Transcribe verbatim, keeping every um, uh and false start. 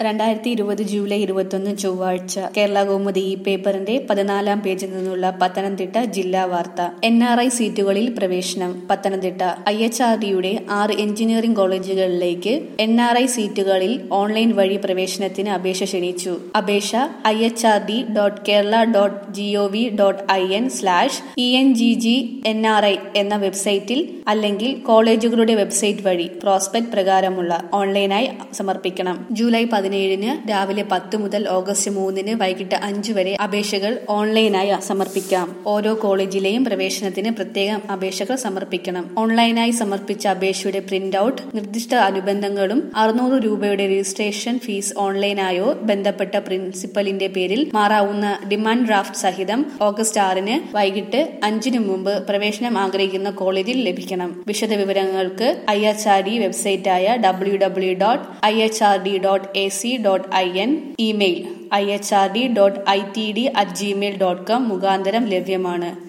രണ്ടായിരത്തി ഇരുപത് ജൂലൈ ഇരുപത്തൊന്ന് ചൊവ്വാഴ്ച കേരള കൗമുദി ഈ പേപ്പറിന്റെ പതിനാലാം പേജിൽ നിന്നുള്ള പത്തനംതിട്ട ജില്ലാ വാർത്ത. എൻ ആർ ഐ സീറ്റുകളിൽ പ്രവേശനം. പത്തനംതിട്ട ഐ എച്ച് ആർ ഡിയുടെ ആറ് എഞ്ചിനീയറിംഗ് കോളേജുകളിലേക്ക് എൻ ആർ ഐ സീറ്റുകളിൽ ഓൺലൈൻ വഴി പ്രവേശനത്തിന് അപേക്ഷ ക്ഷണിച്ചു. അപേക്ഷ I H R D dot Kerala dot G O V dot I N slash E N G G N R I എന്ന വെബ്സൈറ്റിൽ അല്ലെങ്കിൽ കോളേജുകളുടെ വെബ്സൈറ്റ് വഴി പ്രോസ്പെക്ട് പ്രകാരമുള്ള ഓൺലൈനായി സമർപ്പിക്കണം. ജൂലൈ പതിനേഴിന് രാവിലെ പത്ത് മുതൽ ഓഗസ്റ്റ് മൂന്നിന് വൈകിട്ട് അഞ്ച് വരെ അപേക്ഷകൾ ഓൺലൈനായി സമർപ്പിക്കാം. ഓരോ കോളേജിലെയും പ്രവേശനത്തിന് പ്രത്യേകം അപേക്ഷകൾ സമർപ്പിക്കണം. ഓൺലൈനായി സമർപ്പിച്ച അപേക്ഷയുടെ പ്രിന്റ് ഔട്ട്, നിർദ്ദിഷ്ട അനുബന്ധങ്ങളും അറുന്നൂറ് രൂപയുടെ രജിസ്ട്രേഷൻ ഫീസ് ഓൺലൈനായോ ബന്ധപ്പെട്ട പ്രിൻസിപ്പലിന്റെ പേരിൽ മാറാവുന്ന ഡിമാൻഡ് ഡ്രാഫ്റ്റ് സഹിതം ഓഗസ്റ്റ് ആറിന് വൈകിട്ട് അഞ്ചിന് മുമ്പ് പ്രവേശനം ആഗ്രഹിക്കുന്ന കോളേജിൽ ലഭിക്കണം. വിശദ വിവരങ്ങൾക്ക് ഐ എച്ച് ആർ ഡി വെബ്സൈറ്റായ W W dot I H R D dot A C dot I N, email I H R D dot I T D at Gmail dot com മുഖാന്തരം ലഭ്യമാണ്.